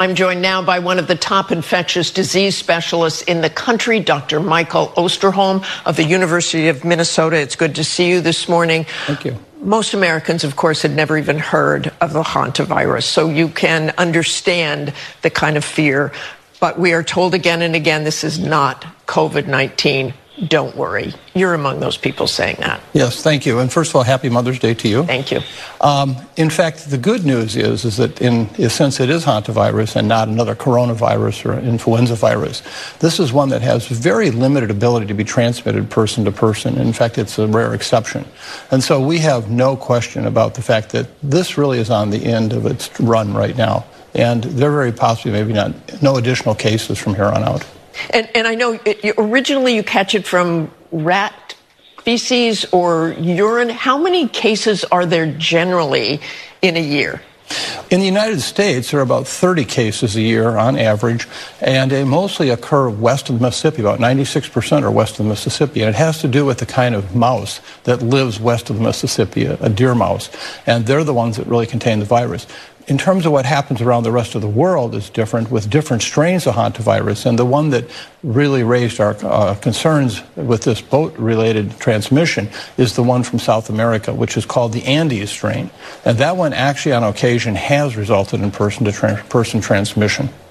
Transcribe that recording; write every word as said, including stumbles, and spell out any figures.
I'm joined now by one of the top infectious disease specialists in the country, Doctor Michael Osterholm of the University of Minnesota. It's good to see you this morning. Thank you. Most Americans, of course, had never even heard of the hantavirus, so you can understand the kind of fear. But we are told again and again, this is not COVID nineteen. Don't worry. You're among those people saying that. Yes, thank you. And first of all, happy Mother's Day to you. Thank you. Um, in fact, the good news is, is that in a sense it is hantavirus and not another coronavirus or influenza virus. This is one that has very limited ability to be transmitted person to person. In fact, it's a rare exception. And so we have no question about the fact that this really is on the end of its run right now. And there very possibly maybe not no additional cases from here on out. And, and I know it, you, originally you catch it from rat feces or urine. How many cases are there generally in a year? In the United States, there are about thirty cases a year on average, and they mostly occur west of the Mississippi. About ninety-six percent are west of the Mississippi, and it has to do with the kind of mouse that lives west of the Mississippi, a, a deer mouse, and they're the ones that really contain the virus. In terms of what happens around the rest of the world is different with different strains of hantavirus, and the one that really raised our uh, concerns with this boat-related transmission is the one from South America, which is called the Andes strain. And that one actually on occasion has resulted in person-to-person transmission.